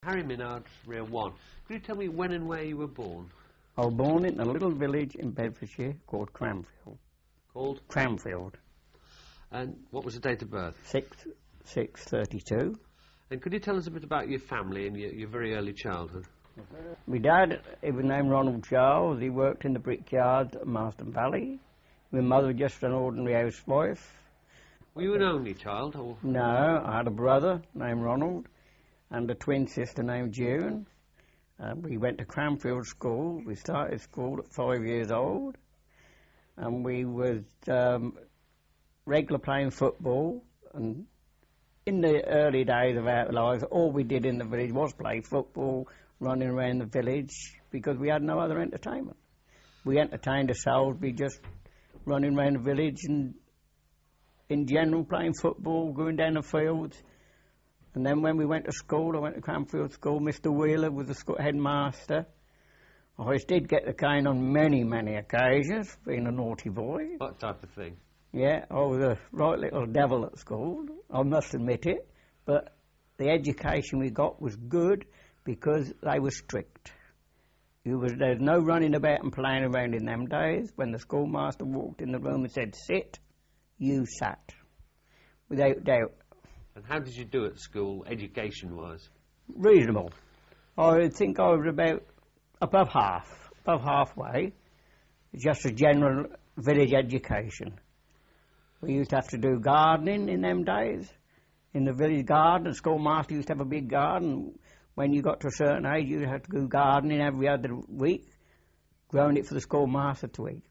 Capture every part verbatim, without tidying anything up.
Harry Minard, Real One. Could you tell me when and where you were born? I was born in a little village in Bedfordshire called Cranfield. Called? Cranfield. And what was the date of birth? Six, six thirty-two. And could you tell us a bit about your family and your, your very early childhood? My dad, he was named Ronald Charles. He worked in the brickyard at Marston Valley. My mother was just an ordinary housewife. Were you an only child? Or? No, I had a brother named Ronald and a twin sister named June. Uh, we went to Cranfield School. We started school at five years old. And we was um, regular playing football. And in the early days of our lives, all we did in the village was play football, running around the village, because we had no other entertainment. We entertained ourselves by just running around the village and, in general, playing football, going down the fields. And then when we went to school, I went to Cranfield School, Mister Wheeler was the school headmaster. I did get the cane on many, many occasions, being a naughty boy. What type of thing? Yeah, I was a right little devil at school, I must admit it. But the education we got was good because they were strict. You was, there was no running about and playing around in them days. When the schoolmaster walked in the room and said, sit, you sat, without doubt. And how did you do at school, education-wise? Reasonable. I think I was about above half, above halfway. Just a general village education. We used to have to do gardening in them days. In the village garden, the schoolmaster used to have a big garden. When you got to a certain age, you had to go gardening every other week, growing it for the schoolmaster to eat.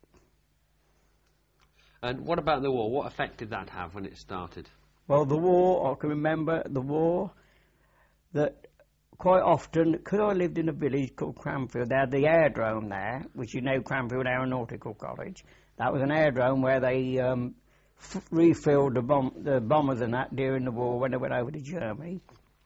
And what about the war? What effect did that have when it started? Well, the war, I can remember the war, that quite often, because I lived in a village called Cranfield, they had the aerodrome there, which is now Cranfield Aeronautical College. That was an aerodrome where they um, f refilled the, bomb the bombers and that during the war when they went over to Germany.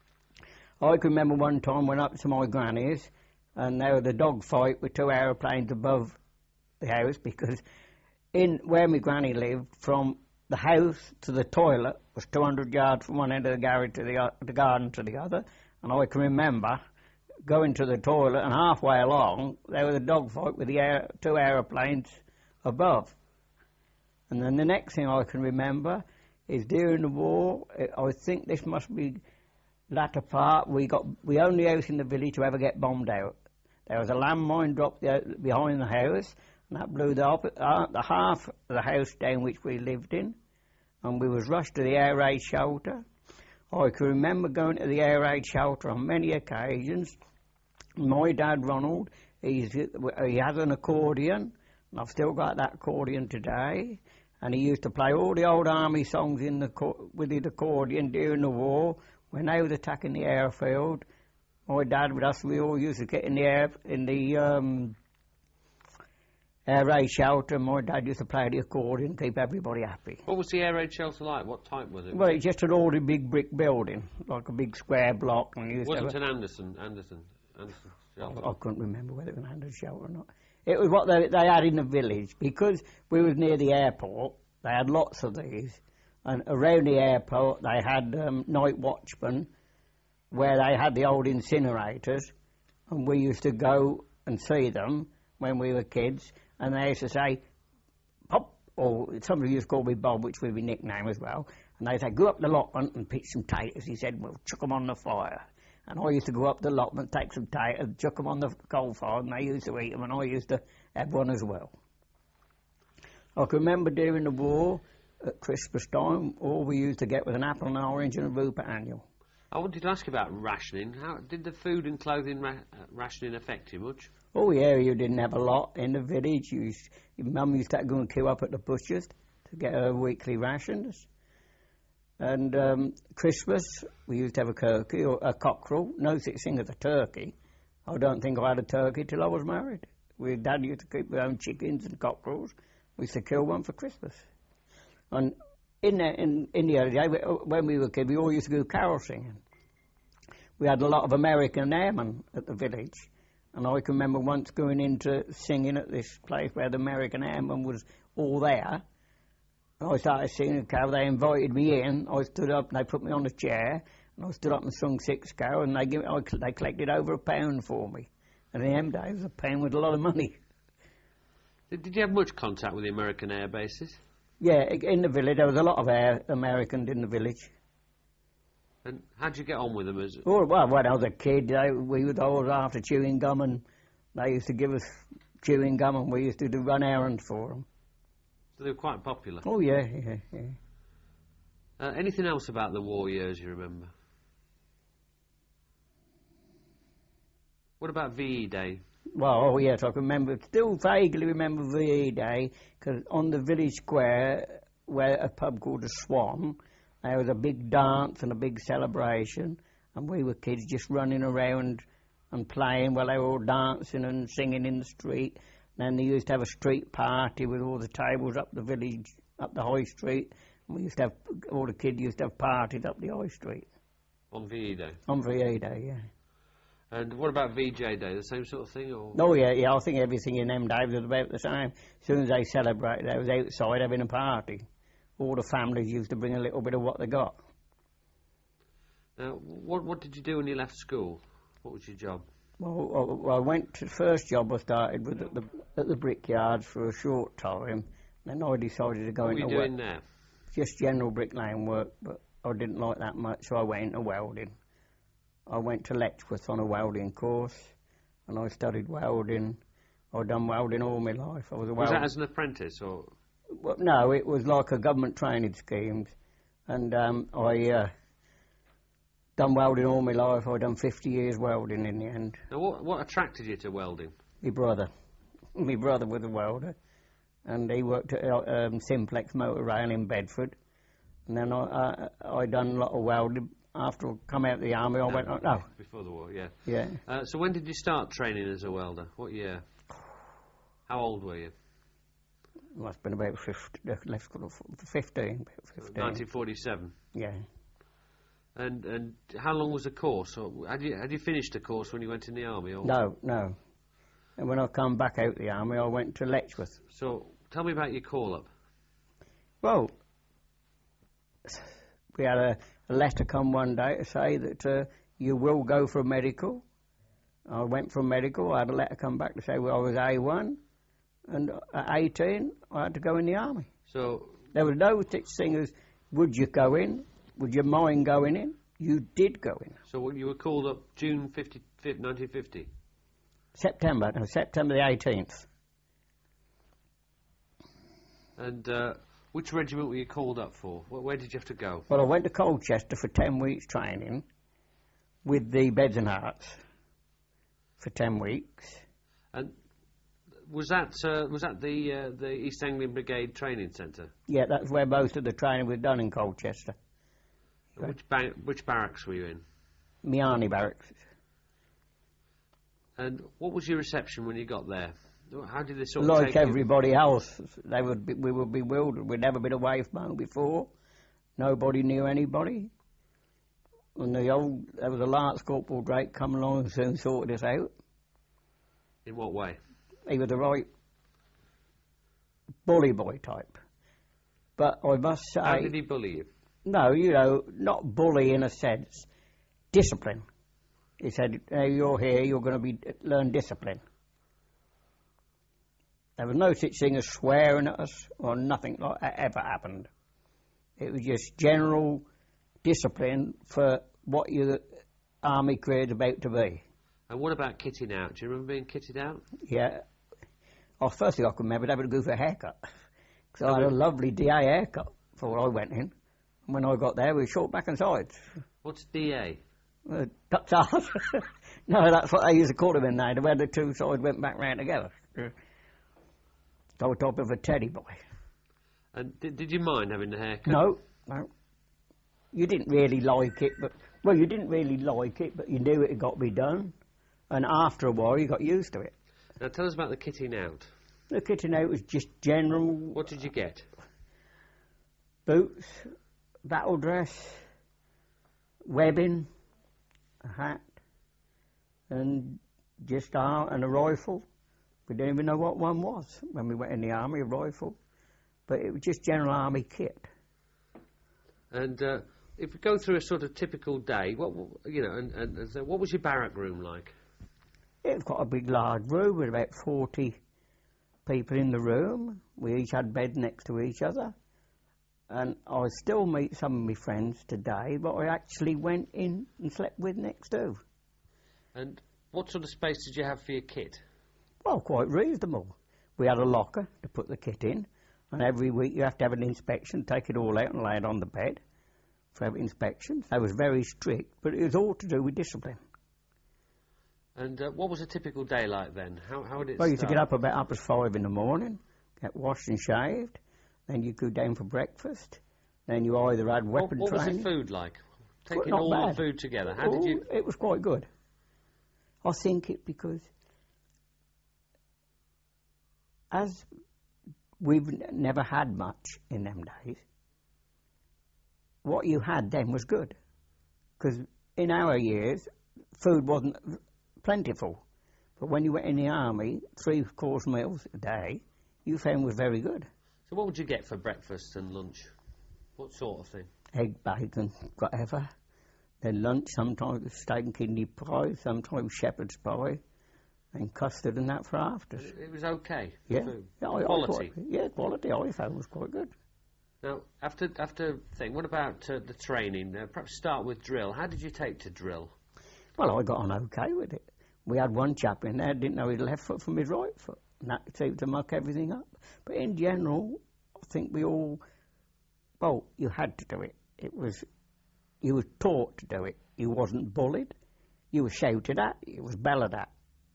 I can remember one time I went up to my granny's and there was a dog fight with two aeroplanes above the house, because in where my granny lived, from the house to the toilet was two hundred yards from one end of the garage to the, uh, the garden to the other. And I can remember going to the toilet and halfway along there was a dogfight with the air, two aeroplanes above. And then the next thing I can remember is during the war, I think this must be latter part, we got the only house in the village to ever get bombed out. There was a landmine dropped there behind the house, and that blew the, uh, the half of the house down which we lived in, and we was rushed to the air raid shelter. I can remember going to the air raid shelter on many occasions. My dad, Ronald, he's, he has an accordion, and I've still got that accordion today, and he used to play all the old army songs in the with his accordion during the war. When they was attacking the airfield, my dad with us, we all used to get in the air, in the um, air raid shelter, and my dad used to play the accordion and keep everybody happy. What was the air raid shelter like? What type was it? Well, it's just an ordinary big brick building, like a big square block. And used was to it have an Anderson, Anderson, Anderson shelter? I, I couldn't remember whether it was an Anderson shelter or not. It was what they, they had in the village. Because we was near the airport, they had lots of these. And around the airport, they had um, night watchmen, where they had the old incinerators, and we used to go and see them when we were kids, and they used to say, Pop, or somebody used to call me Bob, which would be nickname as well, and they'd say, go up the allotment and pick some taters. He said, we'll chuck them on the fire. And I used to go up the allotment, take some taters, chuck them on the coal fire, and they used to eat them, and I used to have one as well. I can remember during the war, at Christmas time, all we used to get was an apple and an orange and a rupee annual. I wanted to ask you about rationing. How did the food and clothing ra uh, rationing affect you much? Oh yeah, you didn't have a lot in the village. You used, your mum used to go and queue up at the butcher's to get her weekly rations. And um, Christmas, we used to have a turkey or a cockerel. No such thing as a turkey. I don't think I had a turkey till I was married. We, Dad used to keep our own chickens and cockerels. We used to kill one for Christmas. And in the, in, in the early days, when we were kids, we all used to go carol singing. We had a lot of American airmen at the village, and I can remember once going into singing at this place where the American airmen was all there. I started singing a carol, they invited me in, I stood up and they put me on a chair, And I stood up and sung six go, and they give I, they collected over a pound for me. And in them days, a pound was a lot of money. Did, did you have much contact with the American air bases? Yeah, in the village, there was a lot of air Americans in the village. And how did you get on with them? As Oh, well, when I was a kid, they, we was always after chewing gum, and they used to give us chewing gum, and we used to do run errands for them. So they were quite popular. Oh, yeah, yeah, yeah. Uh, anything else about the war years you remember? What about V E Day? Well, oh yes, I can remember, still vaguely remember V E Day, because on the village square, where a pub called the Swan, there was a big dance and a big celebration, and we were kids just running around and playing while they were all dancing and singing in the street. And then they used to have a street party with all the tables up the village, up the high street. And we used to have, all the kids used to have parties up the high street. On V E Day? On V E Day, yeah. And what about V J Day? The same sort of thing? Or? Oh, yeah, yeah, I think everything in them days was about the same. As soon as they celebrated, they was outside having a party. All the families used to bring a little bit of what they got. Now, what, what did you do when you left school? What was your job? Well, I, I went to the first job I started with at the, at the brickyards for a short time. Then I decided to go what into were you doing work. there? Just general bricklaying work, but I didn't like that much, so I went into welding. I went to Letchworth on a welding course, and I studied welding. I'd done welding all my life. I was a Was welder. that as an apprentice, or...? Well, no, it was like a government training scheme, and um, I uh, done welding all my life. I done fifty years welding in the end. Now, what, what attracted you to welding? My brother, my brother was a welder, and he worked at uh, um, Simplex Motor Rail in Bedford. And then I I, I done a lot of welding. After I come out of the army, I no, went. No, before the war, yeah. Yeah. Uh, so when did you start training as a welder? What year? How old were you? Must have been about fifteen, let's go to fifteen, about fifteen. nineteen forty-seven. Yeah. And and how long was the course? Or had you had you finished the course when you went in the army? Or? No, no. And when I come back out of the army, I went to Letchworth. So tell me about your call-up. Well, we had a, a letter come one day to say that uh, you will go for a medical. I went for a medical. I had a letter come back to say, well, I was A one. And at eighteen, I had to go in the army. So there was no such thing as, would you go in? Would you mind going in? You did go in. So what, you were called up June nineteen fifty? September, no, September the eighteenth. And uh, which regiment were you called up for? Where, where did you have to go? Well, I went to Colchester for ten weeks training with the Beds and Hearts for ten weeks. And was that uh, was that the uh, the East Anglian Brigade Training Centre? Yeah, that's where most of the training was done in Colchester. Which ba which barracks were you in? Miani Barracks. And what was your reception when you got there? How did they sort of Like take you? everybody else, they would be, we were bewildered. We'd never been away from home before. Nobody knew anybody. And the old, there was a Lance Corporal Drake come along and soon sorted us out. In what way? He was the right bully boy type. But I must say... How did he bully you? No, you know, not bully in a sense. Discipline. He said, hey, you're here, you're going to be learn discipline. There was no such thing as swearing at us or nothing like that ever happened. It was just general discipline for what your army career's about to be. And what about kitting out? Do you remember being kitted out? Yeah. Oh, first thing I can remember, having to go for a haircut. Because I had a lovely D A haircut before I went in. And when I got there, we were short back and sides. What's D A? Uh, Duck's arse. No, that's what they used to call them in there, where the two sides went back round together. Uh, on top of a teddy boy. And did, did you mind having the haircut? No, no. You didn't really like it, but... Well, you didn't really like it, but you knew it had got to be done. And after a while, you got used to it. Now, tell us about the kitting out. The kitting out was just general... What did you get? Boots, battle dress, webbing, a hat, and just uh, and a rifle. We didn't even know what one was when we went in the army, a rifle. But it was just general army kit. And uh, if we go through a sort of typical day, what w- you know, and, and, and so what was your barrack room like? It's got a big, large room with about forty people in the room. We each had beds next to each other. And I still meet some of my friends today, but I actually went in and slept with next door. And what sort of space did you have for your kit? Well, quite reasonable. We had a locker to put the kit in, and every week you have to have an inspection, take it all out and lay it on the bed for every inspection. They was very strict, but it was all to do with discipline. And uh, what was a typical day like then? How, how would it Well, you used to start? get up about half past five in the morning, get washed and shaved, then you go down for breakfast, then you either had What, weapon what was training. the food like? Taking not all bad. the food together, how did Oh, you... It was quite good. I think it because as we've n- never had much in them days, what you had then was good. Because in our years, food wasn't plentiful. But when you went in the army, three course meals a day, you found was very good. So what would you get for breakfast and lunch? What sort of thing? Egg, bacon, whatever. Then lunch, sometimes steak and kidney pie, sometimes shepherd's pie, and custard and that for afters. It, it was okay, Yeah. food. Yeah, I- I Quality. quite- yeah, quality I found was quite good. Now, after after thing, what about uh, the training? Uh, perhaps start with drill. How did you take to drill? Well, I got on okay with it. We had one chap in there didn't know his left foot from his right foot, and that seemed to muck everything up. But in general, I think we all, well, you had to do it. It was, you were taught to do it. You wasn't bullied. You were shouted at. You was bellowed at.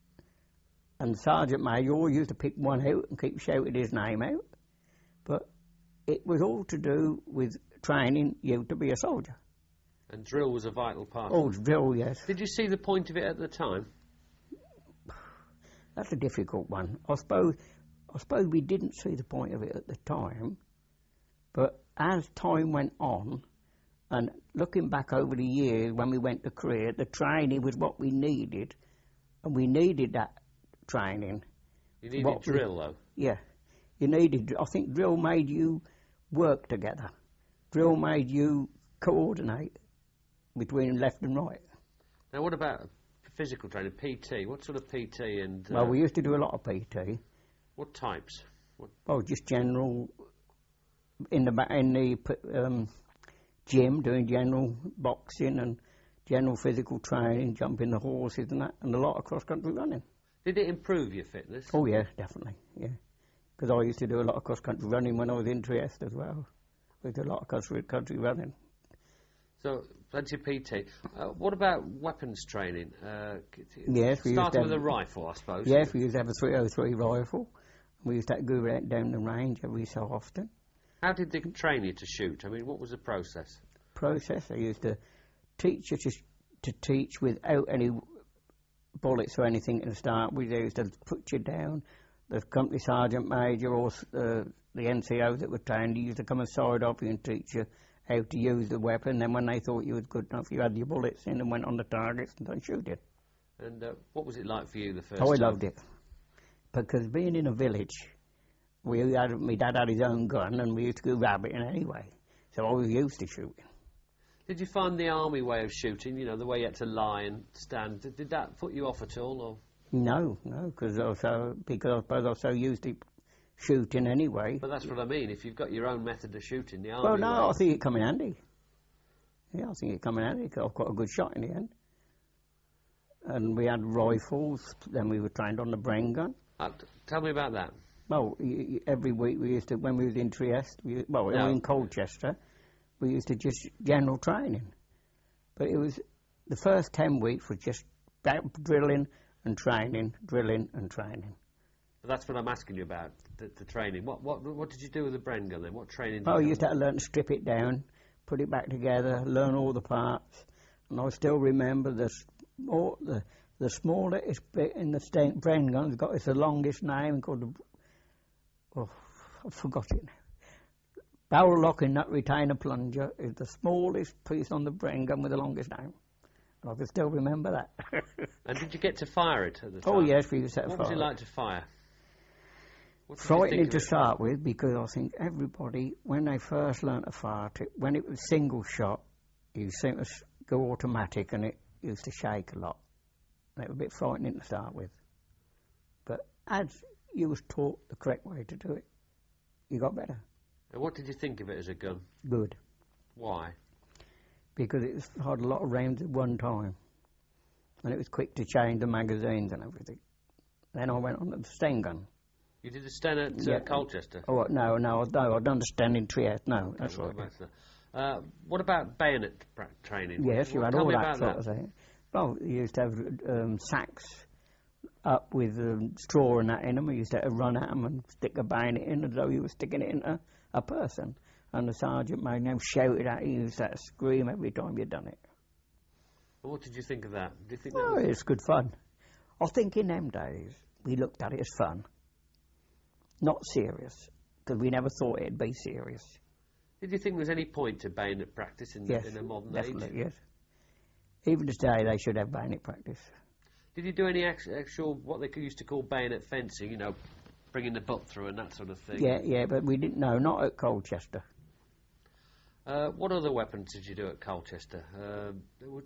And Sergeant Major always used to pick one out and keep shouting his name out. But it was all to do with training you to be a soldier. And drill was a vital part. Oh, of it. drill, yes. Did you see the point of it at the time? That's a difficult one. I suppose, I suppose we didn't see the point of it at the time, but as time went on, and looking back over the years when we went to Korea, the training was what we needed, and we needed that training. You needed What we- drill, though. Yeah, you needed. I think drill made you work together. Drill made you coordinate between left and right. Now, what about physical training, P T? What sort of P T and uh, Well, we used to do a lot of P T. what types? What, Oh, just general in the ba- in the p- um, gym, doing general boxing and general physical training, jumping the horses and that, and a lot of cross country running. did it improve your fitness? Oh yeah, definitely, yeah. Because I used to do a lot of cross country running when I was in Trieste as well. We did a lot of cross country running. So, plenty of P T. Uh, what about weapons training? Uh, c- t- Yes, we used to starting have- with a rifle, I suppose. Yes, we used to have a three oh three rifle. We used to go right down the range every so often. How did they train you to shoot? I mean, what was the process? Process. I used to teach you to, to teach without any bullets or anything at the start. We used to put you down. The company sergeant major or uh, the N C Os that were trained used to come aside of you and teach you how to use the weapon. Then when they thought you was good enough, you had your bullets in and went on the targets and done shooting. And uh, what was it like for you the first Oh, I time? loved it. Because being in a village, we had, my dad had his own gun and we used to go rabbiting anyway. So I was used to shooting. Did you find the army way of shooting, you know, the way you had to lie and stand, did, did that put you off at all? Or? No, no, cause I was so, because I suppose I was so used to shooting anyway. But that's what I mean, if you've got your own method of shooting, the army Well, no, way. I think it come in handy. Yeah, I think it come in handy because I've got a good shot in the end. And we had rifles, then we were trained on the brain gun. Uh, t- tell me about that. Well, y- y- every week we used to, when we was in Trieste, we, well, we No. were in Colchester, we used to just general training. But it was, the first ten weeks was just that drilling and training, drilling and training. But that's what I'm asking you about, the, the training. What, what what did you do with the Bren gun then? What training did Well, you you used to have? have to learn to strip it down, put it back together, learn all the parts. And I still remember the small, the, the smallest bit in the sta- Bren gun has got it's the longest name called the, oh, I forgot it now. Barrel lock and nut retainer plunger is the smallest piece on the Bren gun with the longest name. And I can still remember that. And did you get to fire it at the time? Oh yes, we used to set What fire. was it like to fire? What did you Frightening think to of it? start with because I think everybody, when they first learnt to fire it, when it was single shot, You seem to s- go automatic, and it used to shake a lot. It was a bit frightening to start with. But as you was taught the correct way to do it, you got better. And what did you think of it as a gun? Good. Why? Because it was, had a lot of rounds at one time. And it was quick to change the magazines and everything. Then I went on to the Sten gun. You did the Sten at uh, Yeah. Colchester? Oh, no, no, no, I'd understand in Trieste. No, that's Well, right. that's the- Uh, what about bayonet pra- training? Yes, you Well, had tell all me that about sort that. of thing. Well, you used to have um, sacks up with um, straw and that in them. You used to, have to run at them and stick a bayonet in as though you were sticking it in a, a person. And the sergeant major shouted at you. You used to, have to scream every time you'd done it. Well, what did you think of that? Do you think Oh, that was... it's good fun. I think in them days we looked at it as fun, not serious, because we never thought it'd be serious. Did you think there was any point to bayonet practice in, Yes, in a modern definitely, age? yes. Even today they should have bayonet practice. Did you do any act- actual, what they used to call bayonet fencing, you know, bringing the butt through and that sort of thing? Yeah, yeah, but we didn't know, not at Colchester. Uh, what other weapons did you do at Colchester? Uh, there would...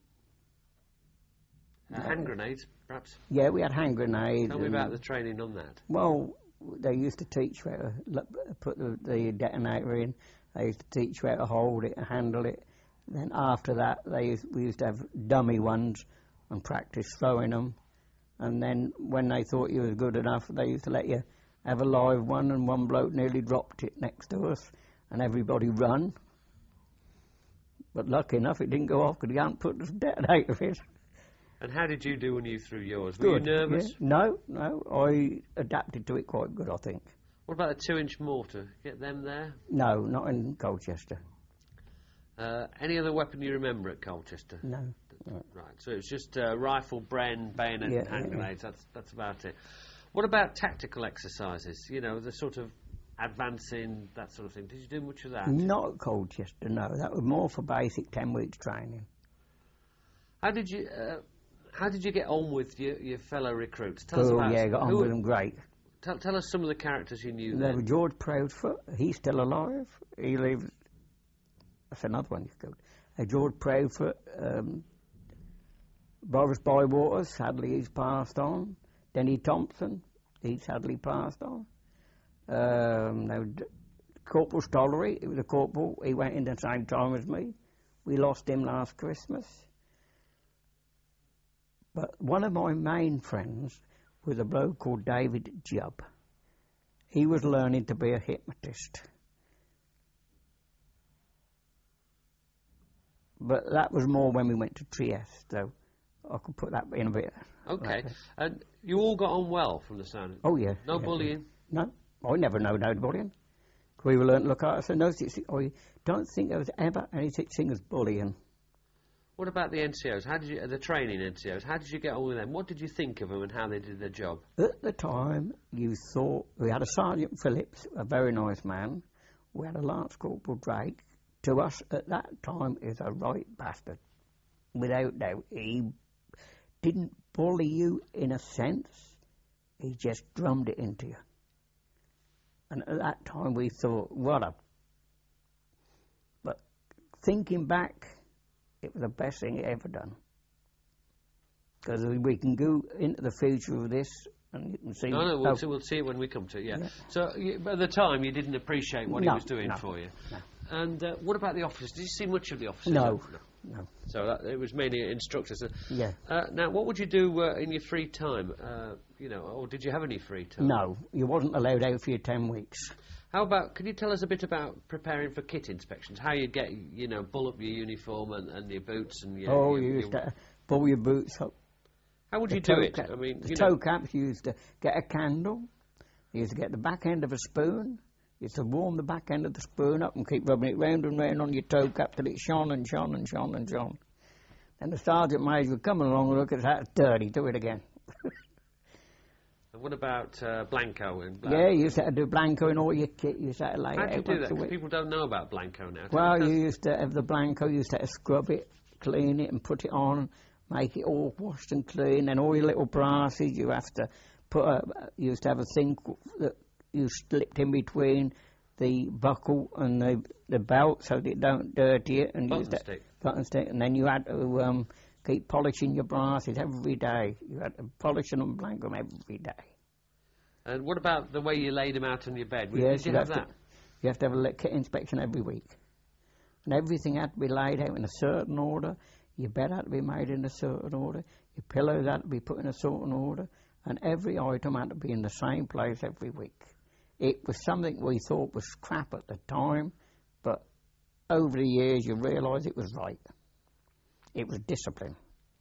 uh, hand grenades, perhaps? Yeah, we had hand grenades. Tell me and- about the training on that. Well, they used to teach you how to l- put the, the detonator in. They used to teach you how to hold it and handle it. Then after that, they used, we used to have dummy ones and practice throwing them. And then when they thought you was good enough, they used to let you have a live one, and one bloke nearly dropped it next to us, and everybody run. But lucky enough, it didn't go off because he hadn't put the detonator in. And how did you do when you threw yours? Were Good. you nervous? Yeah. No, no, I adapted to it quite good, I think. What about the two-inch mortar? Get them there? No, not in Colchester. Uh, any other weapon you remember at Colchester? No. no. Right, so it's just uh, rifle, bren, bayonet, Yeah, and hand yeah, yeah. grenades. That's that's about it. What about tactical exercises? You know, the sort of advancing, that sort of thing. Did you do much of that? Not at Colchester, no. That was more for basic ten weeks training. How did you uh, How did you get on with your, your fellow recruits? Tell us Oh, about yeah, got on who- with them great. Tell, tell us some of the characters you knew. There was Then. George Proudfoot. He's still alive. He lives... That's another one you could go. Uh, George Proudfoot, um, Boris Bywater, sadly he's passed on. Denny Thompson, he's sadly passed on. Um, now, D- Corporal Stollery, he was a corporal. He went in the same time as me. We lost him last Christmas. But one of my main friends was a bloke called David Jubb. He was learning to be a hypnotist. But that was more when we went to Trieste, so I could put that in a bit. Okay, later. and you all got on well from the sound. Oh, yeah. No yeah, bullying. yeah. No, I never know no bullying. We were learning to look after. So no, such- I don't think there was ever any such thing as bullying. What about the N C Os? How did you, the training N C Os? How did you get on with them? What did you think of them and how they did their job? At the time, you thought we had a Sergeant Phillips, a very nice man. We had a Lance Corporal Drake. To us, at that time, is a right bastard, without doubt. He didn't bully you in a sense. He just drummed it into you. And at that time, we thought, what a... But thinking back, it was the best thing he ever done. Because we can go into the future of this, and you can see... No, no, we'll, how- see, we'll see it when we come to it, yeah. Yeah. So, you, at the time, you didn't appreciate what he No, was doing no, for you. no. And uh, what about the officers? Did you see much of the officers? No, no. So that, it was mainly instructors. Yeah. Uh, now, what would you do uh, in your free time? Uh, you know, or did you have any free time? No, you wasn't allowed out for your ten weeks. How about, can you tell us a bit about preparing for kit inspections? How you get, you know, bull up your uniform and, and your boots and your... Oh, your, you used your- to pull your boots up. How would The you do toe it? cap- I mean, the you toe know, caps, you used to get a candle. You used to get the back end of a spoon. You used to warm the back end of the spoon up and keep rubbing it round and round on your toe cap till it shone and shone and shone and shone. Then the sergeant major would come along and look at that, dirty, do it again. and what about uh, Blanco? And Bla- Yeah, you used to have to do Blanco in all your kit. You used to have to lay How it do you out do once that? a 'Cause week. people don't know about Blanco now. Well, Tell you us- used to have the Blanco, you used to have to scrub it, clean it and put it on, make it all washed and clean, and all your little brasses you have to put a, you used to have a thing that you slipped in between the buckle and the the belt so that it don't dirty it, and Button use that stick. button stick, and then you had to um, keep polishing your brasses every day. You had to polish them and blank them every day. And what about the way you laid them out on your bed? Yes, Did you you have have that? to, you have to have a le- kit inspection every week, and everything had to be laid out in a certain order. Your bed had to be made in a certain order. Your pillows had to be put in a certain order, and every item had to be in the same place every week. It was something we thought was crap at the time, but over the years you realise it was right. It was discipline.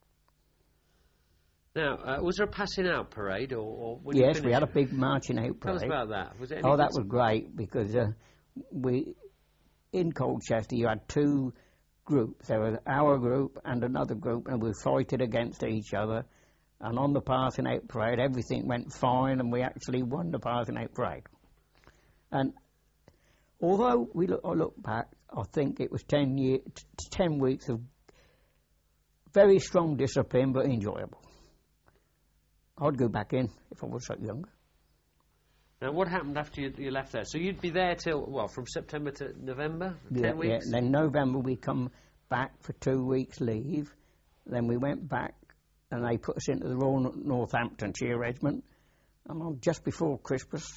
Now, uh, was there a passing out parade, or, or when you Yes, we finished had a it? big marching out Tell parade. us about that. Was it Oh, that anything- was great because uh, we, in Colchester, you had two groups. There was our group and another group, and we fighted against each other. And on the passing out parade, everything went fine, and we actually won the passing out parade. And although we look, I look back, I think it was ten year, t- ten weeks of very strong discipline, but enjoyable. I'd go back in if I was so young. Now, what happened after you, you left there? So you'd be there till, well, from September to November? Yeah, Ten weeks? yeah. And then November we come back for two weeks leave. Then we went back and they put us into the Royal Northamptonshire Regiment. And on just before Christmas,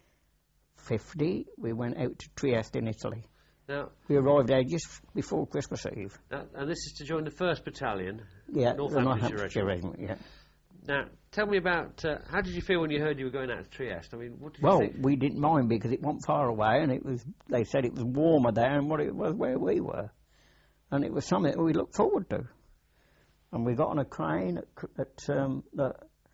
fifty, we went out to Trieste in Italy. Now, We arrived there just before Christmas Eve. now, and this is to join the first Battalion, Yeah, the Northamptonshire Northamptonshire Regiment. Regiment, yeah. Now, tell me about, uh, how did you feel when you heard you were going out to Trieste? I mean, what did Well, you think? we didn't mind because it wasn't far away, and it was. They said it was warmer there than what it was where we were, and it was something that we looked forward to. And we got on a crane at, at um, the.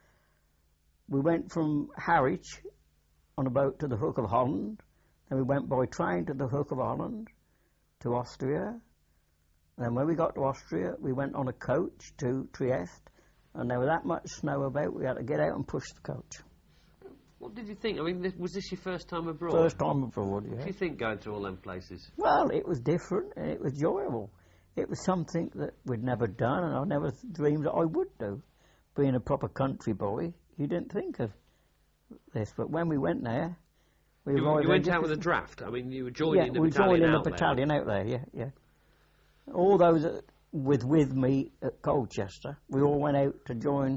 We went from Harwich on a boat to the Hook of Holland, then we went by train to the Hook of Holland, to Austria, and then when we got to Austria, we went on a coach to Trieste. And there was that much snow about, we had to get out and push the coach. What did you think? I mean, this, was this your first time abroad? First time abroad, What yeah. do you think going through all them places? Well, it was different and it was enjoyable. It was something that we'd never done and I never dreamed that I would do. Being a proper country boy, you didn't think of this. But when we went there, we You, arrived you there went just out with a before- draft. I mean, you were joining yeah, the we battalion joined in the out there. battalion out there, yeah, yeah. All those that with with me at Colchester, we all went out to join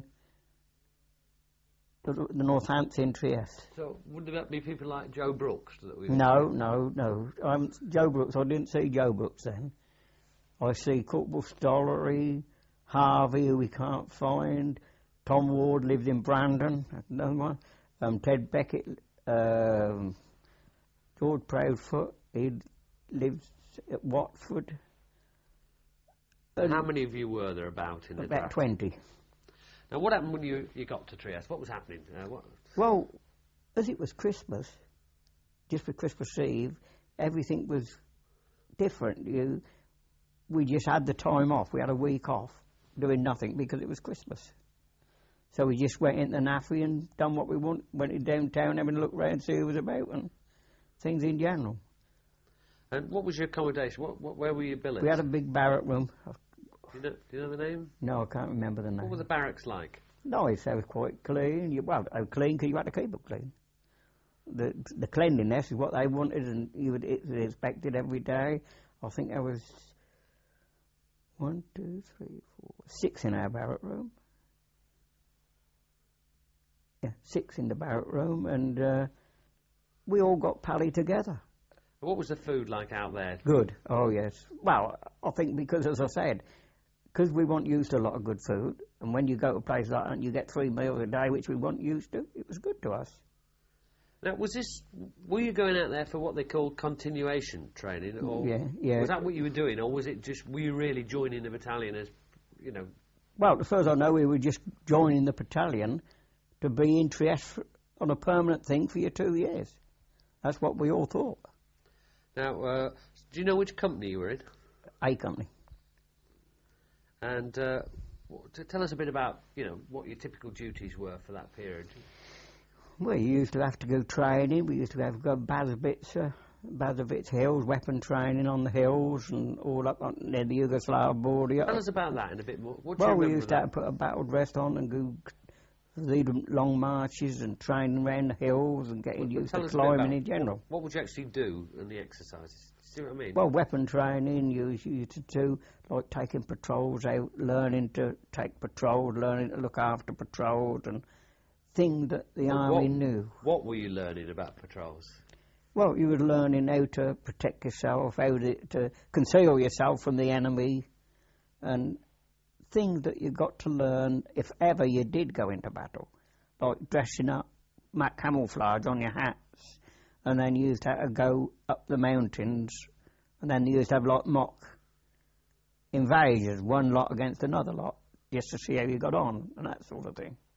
the, the Northampton Trieste. So, wouldn't that be people like Joe Brooks that we? No, no, no. Um, Joe Brooks, I didn't see Joe Brooks then. I see Corporal Stollery, Harvey, who we can't find. Tom Ward lived in Brandon, that's another one. Um, Ted Beckett, um, George Proudfoot, he lived at Watford. And how many of you were there about in the About draft? twenty. Now, what happened when you, you got to Trieste? What was happening? Uh, what, Well, as it was Christmas, just for Christmas Eve, everything was different. You, we just had the time off. We had a week off, doing nothing because it was Christmas. So we just went into Naffy and done what we want. Went in downtown, having a look round, see who was about, and things in general. and what was your accommodation? What, what, where were you billeted? We had a big barrack room. Do you know, do you know the name? No, I can't remember the name. What were the barracks like? Nice, they was quite clean. You, well, they were clean because you had to keep it clean. The the cleanliness is what they wanted, and you would it was inspected every day. I think there was one, two, three, four, six in our barrack room. Yeah, six in the barrack room, and uh, we all got pally together. What was the food like out there? Good. Oh yes. Well, I think because, as I said, because we weren't used to a lot of good food, and when you go to a place like that and you get three meals a day, which we weren't used to, it was good to us. Now, was this? Were you going out there for what they called continuation training, or Yeah, yeah. was that what you were doing, or was it just were you really joining the battalion as, you know? Well, as far as I know, we were just joining the battalion to be in Trieste on a permanent thing for your two years. That's what we all thought. Now, uh, do you know which company you were in? A company. And uh, what, to tell us a bit about, you know, what your typical duties were for that period. We used to have to go training. We used to have to go Bazovitz, uh, Bazovitz Hills, weapon training on the hills and all up on, near the Yugoslav border. Tell us about that in a bit more. What do Well, you we remember used of to that? have to put a battle dress on and go leading long marches and training around the hills and getting Well, used tell to us a bit about climbing in general. What, what would you actually do in the exercises? See what I mean? Well, weapon training, you used to do, like taking patrols out, learning to take patrols, learning to look after patrols, and things that the Well, army what, knew. What were you learning about patrols? Well, you were learning how to protect yourself, how to, to conceal yourself from the enemy, and things that you got to learn if ever you did go into battle, like dressing up, mac camouflage on your hats, and then you used to, have to go up the mountains, and then you used to have like mock invasions, one lot against another lot, just to see how you got on, and that sort of thing.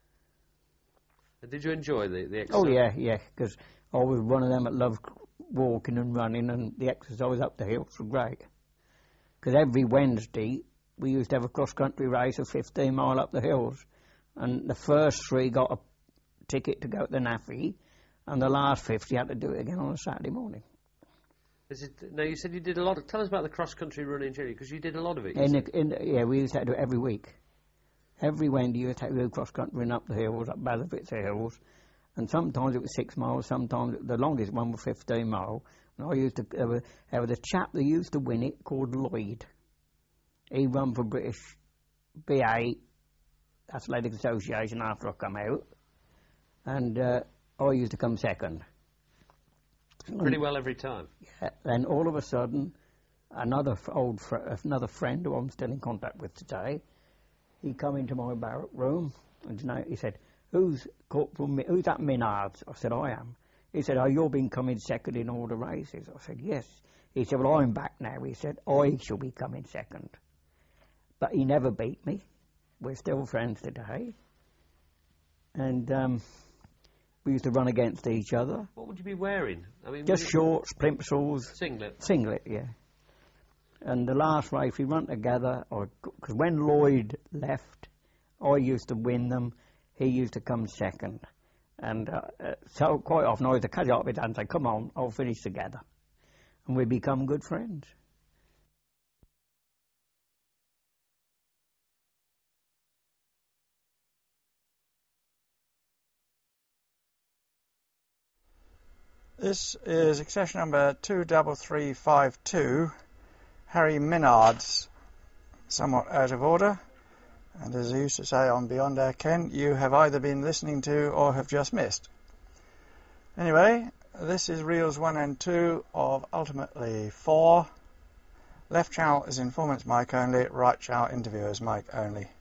Did you enjoy the, the exercise? Oh yeah, yeah, because I was one of them that loved walking and running, and the exercise up the hills was great. Because every Wednesday we used to have a cross-country race of fifteen mile up the hills, and the first three got a ticket to go to the Naffy, and the last fifty had to do it again on a Saturday morning. Is it, now you said you did a lot of, tell us about the cross-country running, Jerry, because you did a lot of it. In the, in the, yeah, we used to, have to do it every week. Every Wednesday you used to have to do cross-country and up the hills, up Basovitzer Hills, and sometimes it was six miles, sometimes the longest one was fifteen mile. And I used to, there was, there was a chap that used to win it called Lloyd. He run for British B A, Athletic Association, after I come out, and uh, I used to come second. Pretty well every time. Yeah, then all of a sudden, another f- old fr- another friend who I'm still in contact with today, he come into my barrack room, and you know, he said, "Who's Corporal? Mi- who's that Minards?" I said, "I am." He said, "Oh, you've been coming second in all the races." I said, "Yes." He said, "Well, I'm back now." He said, "I shall be coming second." But he never beat me. We're still friends today. And um, we used to run against each other. What would you be wearing? I mean, Just was it shorts, plimsolls. singlet. Singlet, yeah. And the last race we run together, because when Lloyd left, I used to win them. He used to come second. And uh, uh, so quite often I used to cut it off his hand and say, "Come on, I'll finish together." And we become good friends. This is accession number two three three five two, Harry Minards, somewhat out of order. And as I used to say on Beyond Our Ken, you have either been listening to or have just missed. Anyway, this is reels one and two of ultimately four. Left channel is informant's mic only, right channel interviewer's mic only.